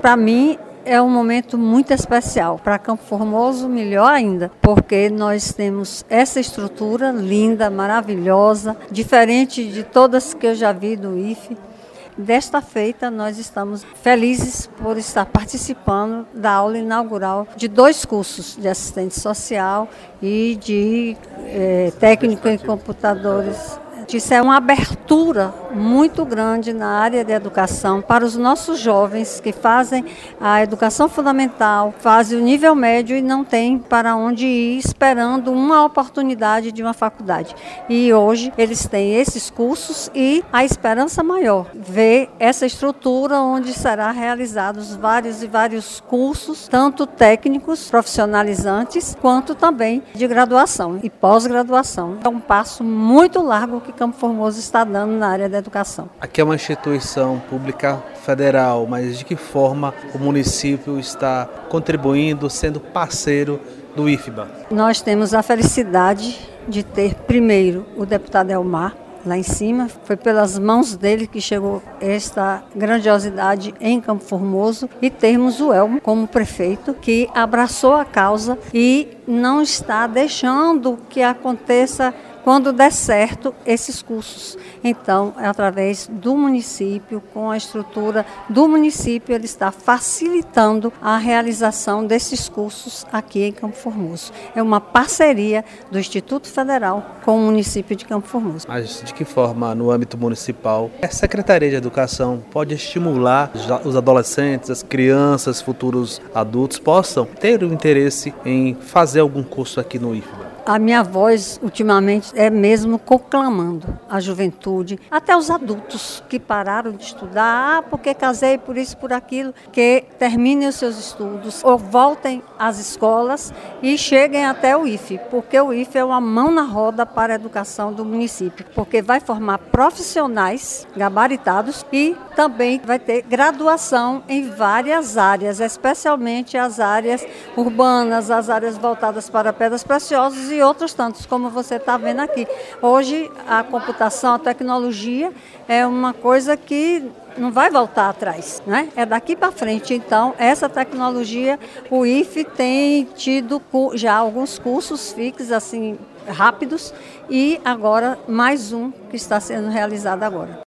Para mim, é um momento muito especial. Para Campo Formoso, melhor ainda, porque nós temos essa estrutura linda, maravilhosa, diferente de todas que eu já vi do IFE. Desta feita, nós estamos felizes por estar participando da aula inaugural de 2 cursos de assistente social e de técnico em computadores. Isso é uma abertura muito grande na área de educação para os nossos jovens que fazem a educação fundamental, fazem o nível médio e não têm para onde ir, esperando uma oportunidade de uma faculdade. E hoje eles têm esses cursos e a esperança maior, ver essa estrutura onde será realizados vários cursos, tanto técnicos, profissionalizantes, quanto também de graduação e pós-graduação. É um passo muito largo que Campo Formoso está dando na área da educação. Aqui é uma instituição pública federal, mas de que forma o município está contribuindo, sendo parceiro do IFBA? Nós temos a felicidade de ter, primeiro, o deputado Elmar, lá em cima. Foi pelas mãos dele que chegou esta grandiosidade em Campo Formoso, e termos o Elmo como prefeito, que abraçou a causa e não está deixando que aconteça quando der certo esses cursos. Então, através do município, com a estrutura do município, ele está facilitando a realização desses cursos aqui em Campo Formoso. É uma parceria do Instituto Federal com o município de Campo Formoso. Mas de que forma, no âmbito municipal, a Secretaria de Educação pode estimular os adolescentes, as crianças, futuros adultos, possam ter o interesse em fazer algum curso aqui no IFBA? A minha voz, ultimamente, é mesmo conclamando a juventude, até os adultos que pararam de estudar, porque casei por isso, por aquilo, que terminem os seus estudos ou voltem às escolas e cheguem até o IFE, porque o IFE é uma mão na roda para a educação do município, porque vai formar profissionais gabaritados e também vai ter graduação em várias áreas, especialmente as áreas urbanas, as áreas voltadas para pedras preciosas e outros tantos, como você está vendo aqui. Hoje, a computação, a tecnologia é uma coisa que não vai voltar atrás, né? É daqui para frente. Então, essa tecnologia, o IFE tem tido já alguns cursos fixos, assim, rápidos, e agora mais um que está sendo realizado agora.